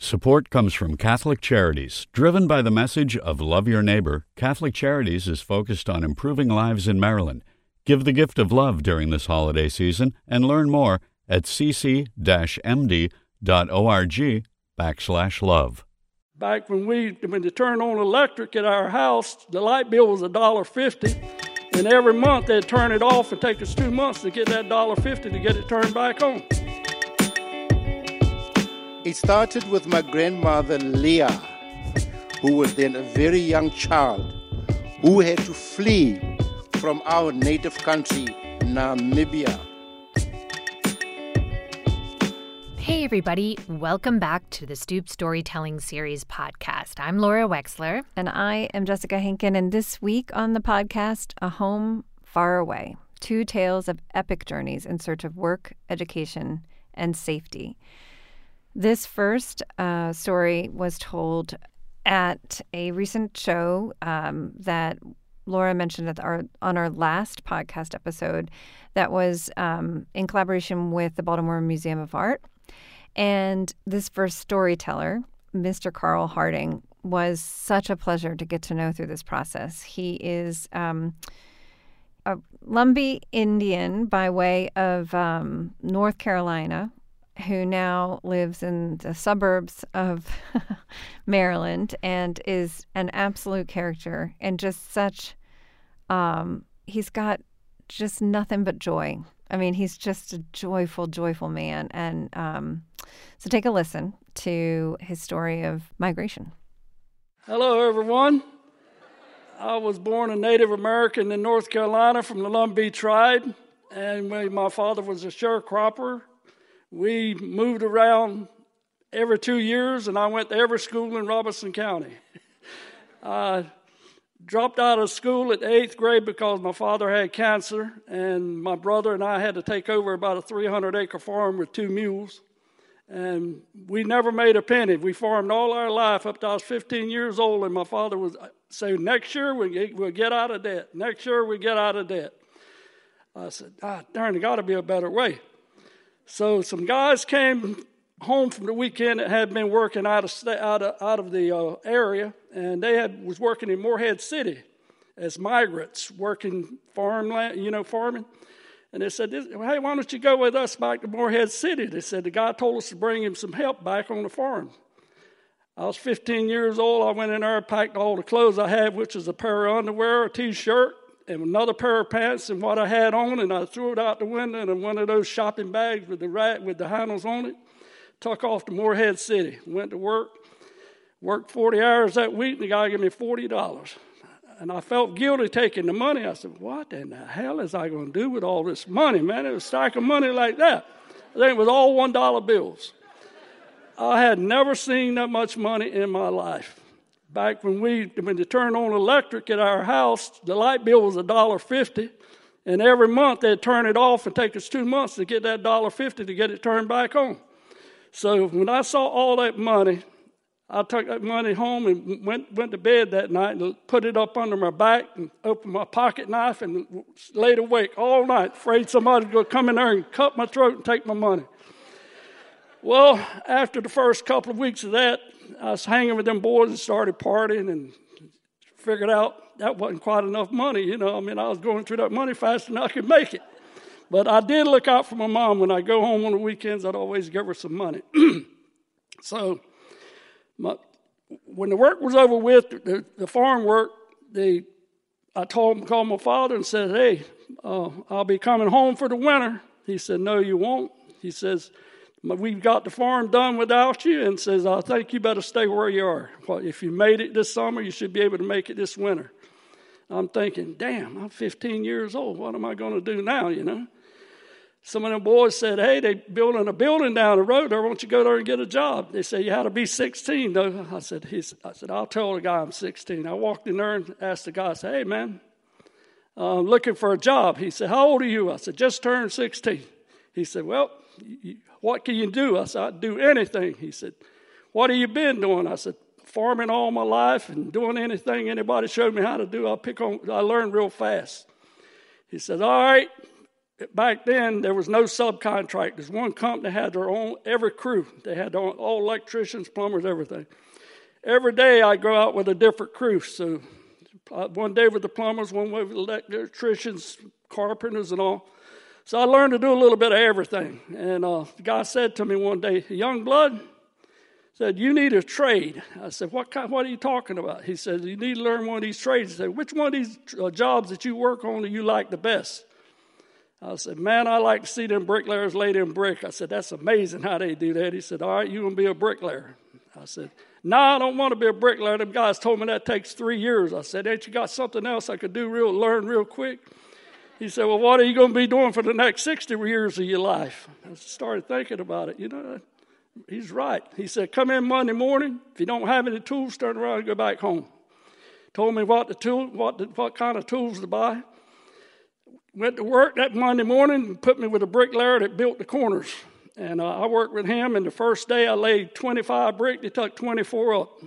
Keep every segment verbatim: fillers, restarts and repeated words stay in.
Support comes from Catholic Charities. Driven by the message of love your neighbor, Catholic Charities is focused on improving lives in Maryland. Give the gift of love during this holiday season and learn more at cc-md.org backslash love. Back when we when they turned on electric at our house, the light bill was one dollar fifty, and every month they'd turn it off and take us two months to get that one dollar fifty to get it turned back on. It started with my grandmother, Leah, who was then a very young child, who had to flee from our native country, Namibia. Hey everybody, welcome back to the Stoop Storytelling Series podcast. I'm Laura Wexler. And I am Jessica Henkin, and this week on the podcast, A Home Far Away, two tales of epic journeys in search of work, education, and safety. This first uh, story was told at a recent show um, that Laura mentioned at our, on our last podcast episode that was um, in collaboration with the Baltimore Museum of Art. And this first storyteller, Mister Carl Harding, was such a pleasure to get to know through this process. He is um, a Lumbee Indian by way of um, North Carolina, who now lives in the suburbs of Maryland and is an absolute character and just such, um, he's got just nothing but joy. I mean, he's just a joyful, joyful man. And um, so take a listen to his story of migration. Hello, everyone. I was born a Native American in North Carolina from the Lumbee tribe, and when my father was a sharecropper, we moved around every two years, and I went to every school in Robeson County. I dropped out of school at the eighth grade because my father had cancer, and my brother and I had to take over about a three hundred acre farm with two mules. And we never made a penny. We farmed all our life up to I was fifteen years old, and my father was saying, next year we'll get, we'll get out of debt. Next year we'll get out of debt. I said, ah, darn, there got to be a better way. So some guys came home from the weekend that had been working out of out of, out of the uh, area, and they had was working in Morehead City as migrants, working farmland, you know, farming. And they said, hey, why don't you go with us back to Morehead City? They said the guy told us to bring him some help back on the farm. I was fifteen years old. I went in there, packed all the clothes I had, which was a pair of underwear, a T-shirt, and another pair of pants and what I had on, and I threw it out the window in one of those shopping bags with the rat, with the handles on it, took off to Morehead City, went to work, worked forty hours that week, and the guy gave me forty dollars. And I felt guilty taking the money. I said, what in the hell is I going to do with all this money, man? It was a stack of money like that. I think it was all one dollar bills. I had never seen that much money in my life. Back when we, when they turned on electric at our house, the light bill was one dollar fifty, and every month they'd turn it off and take us two months to get that one dollar fifty to get it turned back on. So when I saw all that money, I took that money home and went went to bed that night and put it up under my back and opened my pocket knife and laid awake all night, afraid somebody was going to come in there and cut my throat and take my money. Well, after the first couple of weeks of that, I was hanging with them boys and started partying and figured out that wasn't quite enough money. You know, I mean, I was going through that money faster than I could make it. But I did look out for my mom. When I go home on the weekends, I'd always give her some money. So my, when the work was over with, the, the farm work, the, I told called my father and said, hey, uh, I'll be coming home for the winter. He said, no, you won't. He says, we've got the farm done without you, and says, I think you better stay where you are. Well, if you made it this summer, you should be able to make it this winter. I'm thinking, damn, I'm fifteen years old. What am I going to do now, you know? Some of them boys said, hey, they building a building down the road there. Why don't you go there and get a job? They said, you had to be sixteen, though. I said, he's, I said, I'll tell the guy I'm sixteen. I walked in there and asked the guy, I said, hey, man, I'm looking for a job. He said, how old are you? I said, just turned sixteen. He said, well, you, what can you do? I said, I'd do anything. He said, what have you been doing? I said, farming all my life and doing anything anybody showed me how to do. I pick on, I learned real fast. He said, all right, back then, there was no subcontractors. One company had their own, every crew. They had their own, all electricians, plumbers, everything. Every day I'd go out with a different crew. So uh, one day with the plumbers, one day with the electricians, carpenters, and all. So I learned to do a little bit of everything. And uh, the guy said to me one day, young blood, said, you need a trade. I said, what kind, what are you talking about? He said, you need to learn one of these trades. He said, which one of these uh, jobs that you work on do you like the best? I said, man, I like to see them bricklayers lay them brick. I said, that's amazing how they do that. He said, all right, you're going to be a bricklayer. I said, no, I don't want to be a bricklayer. Them guys told me that takes three years. I said, ain't you got something else I could do real, learn real quick? He said, well, what are you going to be doing for the next sixty years of your life? I started thinking about it. You know, he's right. He said, come in Monday morning. If you don't have any tools, turn around and go back home. Told me what the tool, what the, what kind of tools to buy. Went to work that Monday morning and put me with a bricklayer that built the corners. And uh, I worked with him, and the first day I laid twenty-five brick, he took twenty-four up.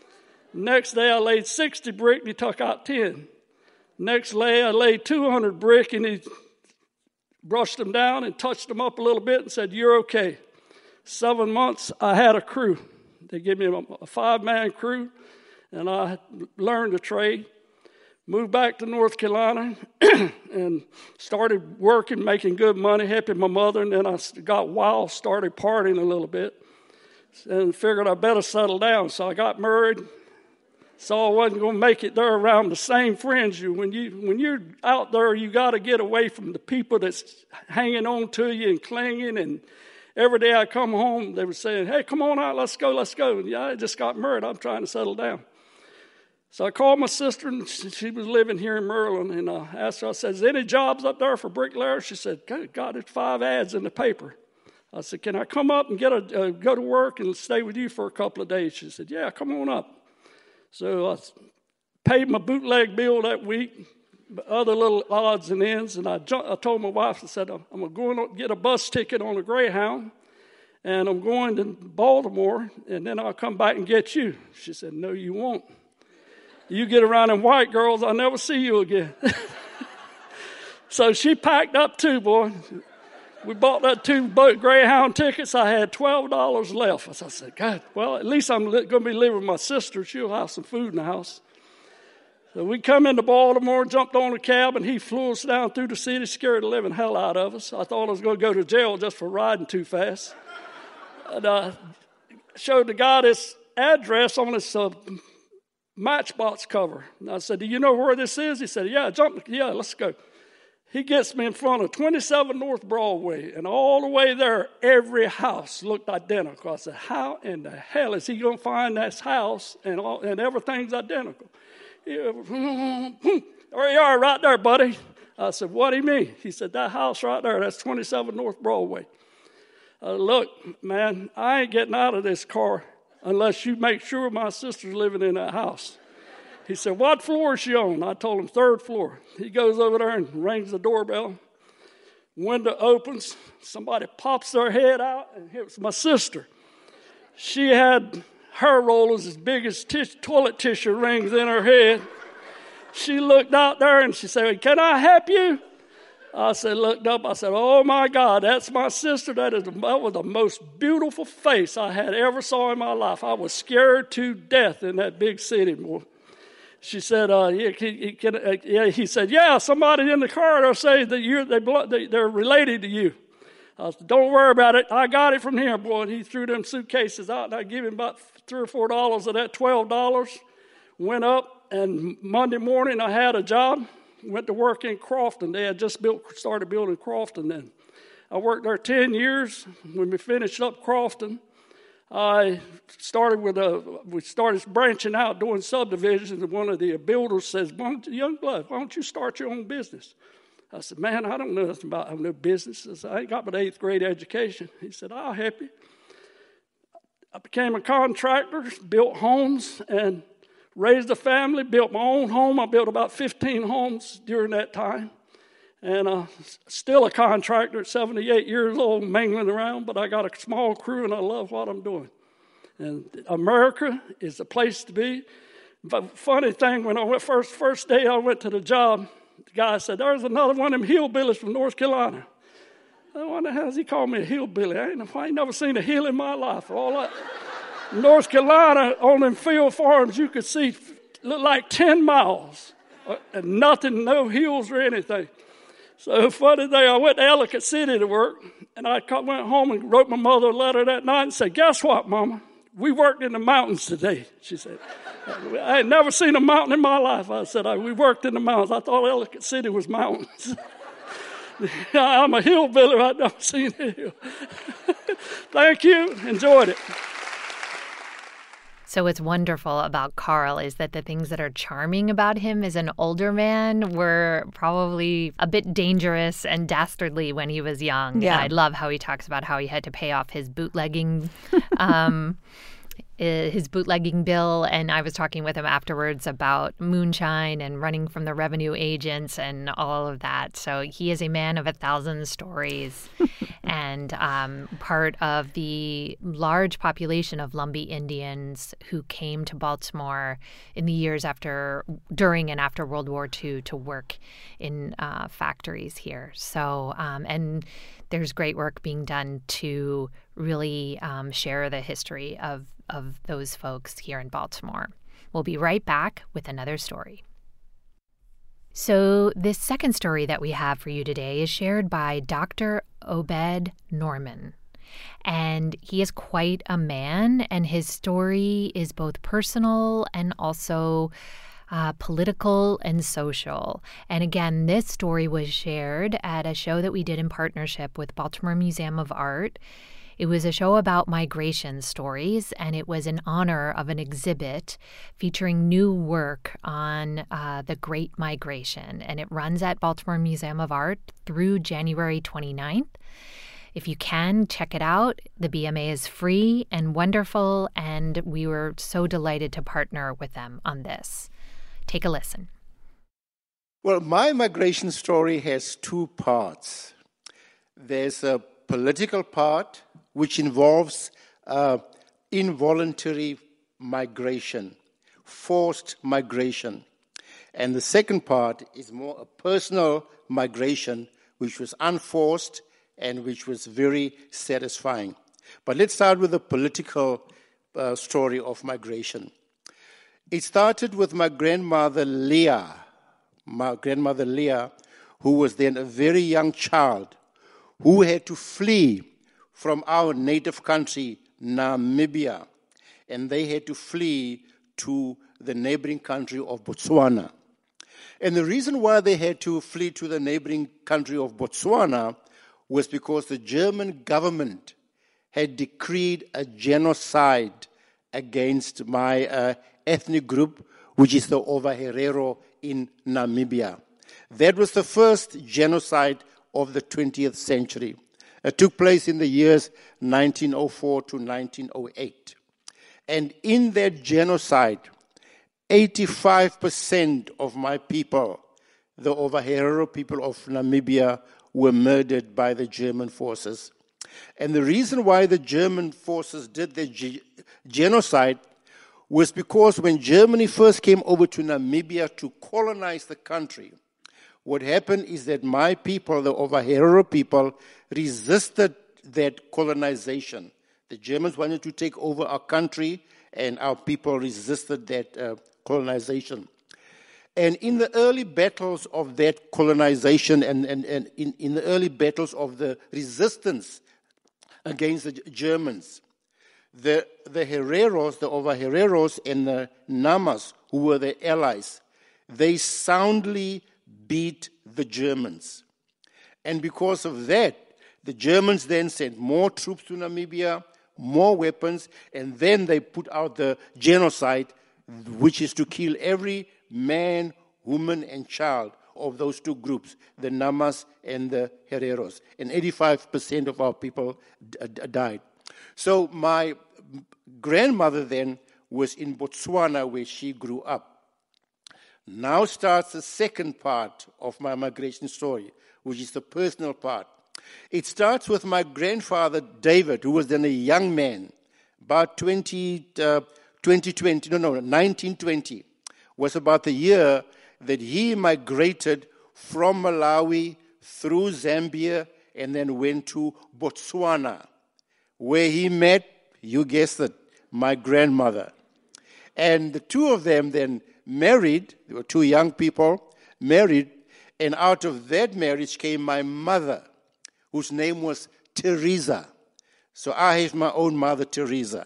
Next day I laid sixty brick, he took out ten. Next day I laid two hundred brick, and he brushed them down and touched them up a little bit and said, you're okay. Seven months I had a crew. They gave me a, a five-man crew, and I learned the trade. Moved back to North Carolina and started working, making good money, helping my mother. And then I got wild, started partying a little bit, and figured I better settle down. So I got married. Saw I wasn't going to make it there around the same friends. You when you when you're out there, you got to get away from the people that's hanging on to you and clinging. And every day I come home, they were saying, "Hey, come on out, let's go, let's go." And yeah, I just got married. I'm trying to settle down. So I called my sister, and she was living here in Maryland, and I asked her, I said, is there any jobs up there for bricklayers? She said, God, there's five ads in the paper. I said, can I come up and get a, uh, go to work and stay with you for a couple of days? She said, yeah, come on up. So I paid my bootleg bill that week, other little odds and ends, and I, jumped, I told my wife, I said, I'm going to get a bus ticket on a Greyhound, and I'm going to Baltimore, and then I'll come back and get you. She said, no, you won't. You get around them white girls, I'll never see you again. So she packed up too, boy. We bought that two Greyhound tickets. I had twelve dollars left. So I said, God, well, at least I'm going to be living with my sister. She'll have some food in the house. So we come into Baltimore, jumped on a cab, and he flew us down through the city, scared the living hell out of us. I thought I was going to go to jail just for riding too fast. And I showed the guy this address on this uh, Matchbox cover. And I said, do you know where this is? He said, yeah, jump, yeah, let's go. He gets me in front of twenty-seven North Broadway, and all the way there, every house looked identical. I said, how in the hell is he going to find this house and all, and everything's identical? There you are right there, buddy. I said, what do you mean? He said, that house right there, that's twenty-seven North Broadway. Uh, look, man, I ain't getting out of this car unless you make sure my sister's living in that house. He said, what floor is she on? I told him, third floor. He goes over there and rings the doorbell. Window opens. Somebody pops their head out, and it was my sister. She had hair rollers as big as tis- toilet tissue rings in her head. She looked out there, and she said, can I help you? I said, looked up, I said, oh my God, that's my sister. That is that was the most beautiful face I had ever saw in my life. I was scared to death in that big city, boy. She said, uh, he, he, can, uh, yeah, he said, yeah, somebody in the corridor says that you're, they, they, they're related to you. I said, don't worry about it. I got it from here, boy. And he threw them suitcases out, and I gave him about three or four dollars of that twelve dollars. Went up, and Monday morning I had a job. Went to work in Crofton. They had just built, started building Crofton then. I worked there ten years. When we finished up Crofton, I started with a, we started branching out, doing subdivisions, and one of the builders says, why don't you, young blood, why don't you start your own business? I said, man, I don't know nothing about having no business. I said, I ain't got but eighth grade education. He said, I'll help you. I became a contractor, built homes, and raised a family, built my own home. I built about fifteen homes during that time. And uh, still a contractor at seventy-eight years old, mangling around, but I got a small crew, and I love what I'm doing. And America is the place to be. But funny thing, when I went first first day I went to the job, The guy said, there's another one of them hillbillies from North Carolina. I wonder how he called me a hillbilly. I ain't, I ain't never seen a hill in my life. All that. North Carolina, on them field farms, you could see look like ten miles. And nothing, no hills or anything. So funny day, I went to Ellicott City to work, and I went home and wrote my mother a letter that night and said, guess what, Mama? We worked in the mountains today. She said, I ain't never seen a mountain in my life. I said, I, we worked in the mountains. I thought Ellicott City was mountains. I'm a hillbilly. I've never seen a hill. Thank you. Enjoyed it. So what's wonderful about Carl is that the things that are charming about him as an older man were probably a bit dangerous and dastardly when he was young. Yeah. I love how he talks about how he had to pay off his bootlegging um his bootlegging bill, and I was talking with him afterwards about moonshine and running from the revenue agents and all of that. So he is a man of a thousand stories and um, part of the large population of Lumbee Indians who came to Baltimore in the years after, during and after World War Two to work in uh, factories here. So, um, and there's great work being done to really um, share the history of of those folks here in Baltimore. We'll be right back with another story. So this second story that we have for you today is shared by Doctor Obed Norman. And he is quite a man, and his story is both personal and also uh, political and social. And again, this story was shared at a show that we did in partnership with Baltimore Museum of Art. It was a show about migration stories, and it was in honor of an exhibit featuring new work on uh, the Great Migration. And it runs at Baltimore Museum of Art through January twenty-ninth. If you can, check it out. The B M A is free and wonderful, and we were so delighted to partner with them on this. Take a listen. Well, my migration story has two parts. There's a political part, which involves uh, involuntary migration, forced migration. And the second part is more a personal migration, which was unforced and which was very satisfying. But let's start with the political uh, story of migration. It started with my grandmother, Leah, my grandmother, Leah, who was then a very young child, who had to flee from our native country, Namibia, and they had to flee to the neighboring country of Botswana. And the reason why they had to flee to the neighboring country of Botswana was because the German government had decreed a genocide against my uh, ethnic group, which is the Ovaherero in Namibia. That was the first genocide of the twentieth century. It took place in the years nineteen oh four to nineteen oh eight. And in that genocide, eighty-five percent of my people, the Ovaherero people of Namibia, were murdered by the German forces. And the reason why the German forces did the ge- genocide was because when Germany first came over to Namibia to colonize the country, what happened is that my people, the Ovaherero people, resisted that colonization. The Germans wanted to take over our country, and our people resisted that uh, colonization. And in the early battles of that colonization and, and, and in, in the early battles of the resistance against the Germans, the, the Hereros, the Ovahereros and the Namas, who were the allies, they soundly beat the Germans. And because of that, the Germans then sent more troops to Namibia, more weapons, and then they put out the genocide, which is to kill every man, woman, and child of those two groups, the Namas and the Hereros. And eighty-five percent of our people d- d- died. So my grandmother then was in Botswana, where she grew up. Now starts the second part of my migration story, which is the personal part. It starts with my grandfather, David, who was then a young man, about twenty, uh, twenty twenty, no, no, nineteen twenty, was about the year that he migrated from Malawi through Zambia and then went to Botswana, where he met, you guessed it, my grandmother. And the two of them then married. They were two young people, married, and out of that marriage came my mother, whose name was Teresa. So I have my own mother, Teresa.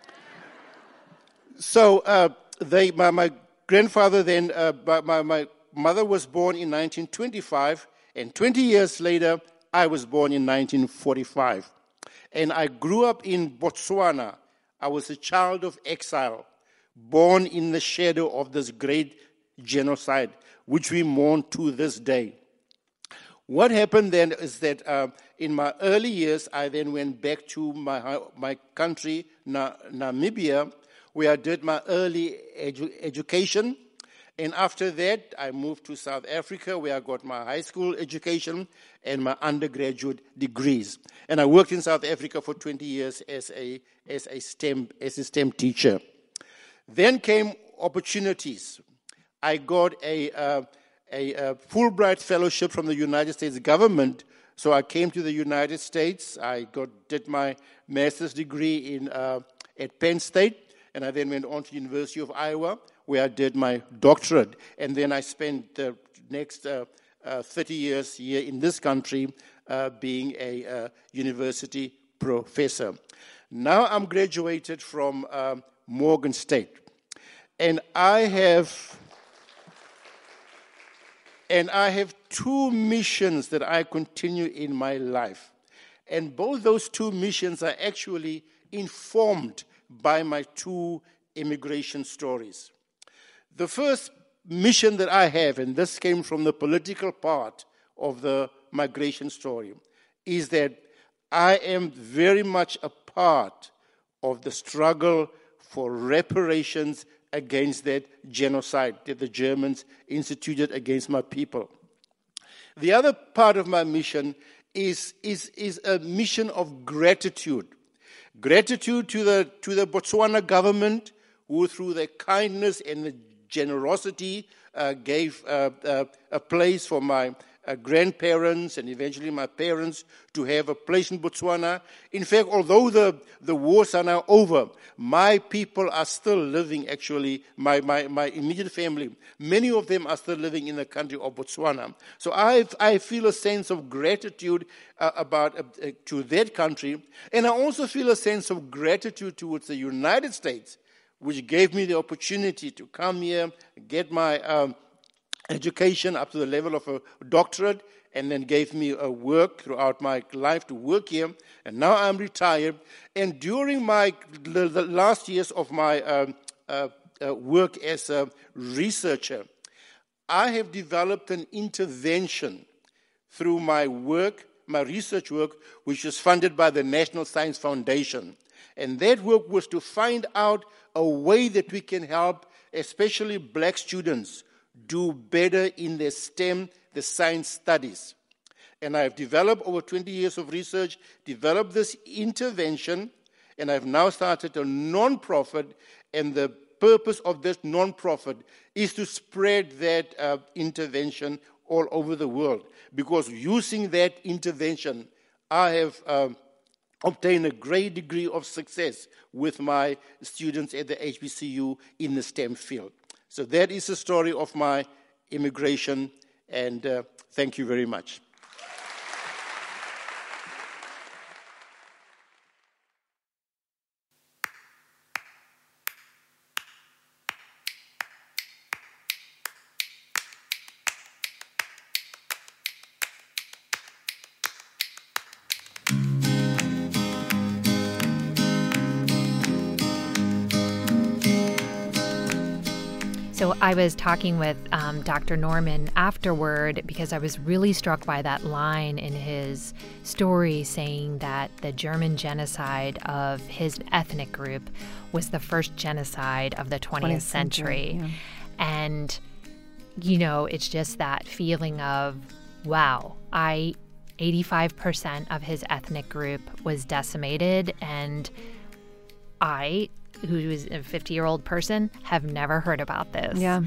So uh, they, my, my grandfather then, uh, my, my mother was born in nineteen twenty-five, and twenty years later, I was born in nineteen forty-five. And I grew up in Botswana. I was a child of exile, born in the shadow of this great genocide, which we mourn to this day. What happened then is that uh, in my early years, I then went back to my my country, Na- Namibia, where I did my early edu- education. And after that, I moved to South Africa, where I got my high school education and my undergraduate degrees. And I worked in South Africa for twenty years as a as a STEM as a STEM teacher. Then came opportunities. I got a, uh, a, a Fulbright fellowship from the United States government. So I came to the United States. I got did my master's degree in uh, at Penn State, and I then went on to University of Iowa, where I did my doctorate. And then I spent the next uh, uh, thirty years here in this country uh, being a uh, university professor. Now I'm graduated from um, Morgan State. And I have and I have two missions that I continue in my life. And both those two missions are actually informed by my two immigration stories. The first mission that I have, and this came from the political part of the migration story, is that I am very much a part of the struggle for reparations against that genocide that the Germans instituted against my people. The other part of my mission is, is, is a mission of gratitude. Gratitude to the, to the Botswana government, who through their kindness and the generosity uh, gave uh, uh, a place for my uh, grandparents and eventually my parents to have a place in Botswana. In fact, although the, the wars are now over, my people are still living, actually, my, my, my immediate family, many of them are still living in the country of Botswana. So I, I feel a sense of gratitude uh, about uh, to that country, and I also feel a sense of gratitude towards the United States, which gave me the opportunity to come here, get my um, education up to the level of a doctorate, and then gave me a work throughout my life to work here. And now I'm retired. And during my the, the last years of my um, uh, uh, work as a researcher, I have developed an intervention through my work, my research work, which was funded by the National Science Foundation. And that work was to find out a way that we can help, especially black students, do better in their STEM, the science studies. And I've developed, over twenty years of research, developed this intervention, and I've now started a non-profit, and the purpose of this non-profit is to spread that uh, intervention all over the world. Because using that intervention, I have uh, obtained a great degree of success with my students at the H B C U in the STEM field. So that is the story of my immigration, and uh, thank you very much. So I was talking with um, Doctor Norman afterward because I was really struck by that line in his story saying that the German genocide of his ethnic group was the first genocide of the twentieth, twentieth century. century. Yeah. And, you know, it's just that feeling of, wow, I, eighty-five percent of his ethnic group was decimated, and I, who is a fifty-year-old person, have never heard about this. Yeah.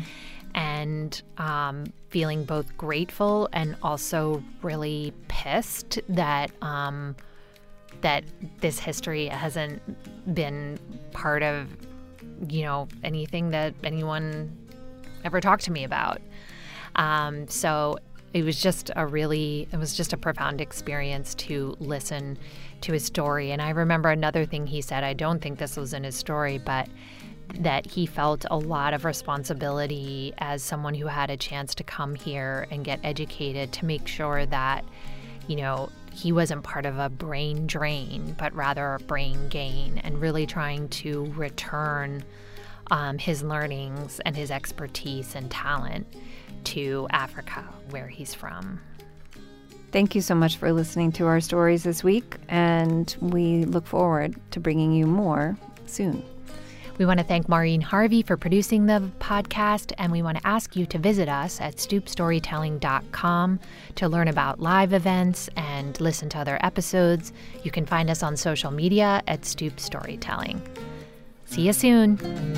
and um, feeling both grateful and also really pissed that um, that this history hasn't been part of, you know, anything that anyone ever talked to me about. Um, so it was just a really, it was just a profound experience to listen to his story. And I remember another thing he said, I don't think this was in his story, but that he felt a lot of responsibility as someone who had a chance to come here and get educated to make sure that, you know, he wasn't part of a brain drain, but rather a brain gain, and really trying to return um, his learnings and his expertise and talent to Africa, where he's from. Thank you so much for listening to our stories this week, and we look forward to bringing you more soon. We want to thank Maureen Harvey for producing the podcast, and we want to ask you to visit us at stoop storytelling dot com to learn about live events and listen to other episodes. You can find us on social media at Stoop Storytelling. See you soon.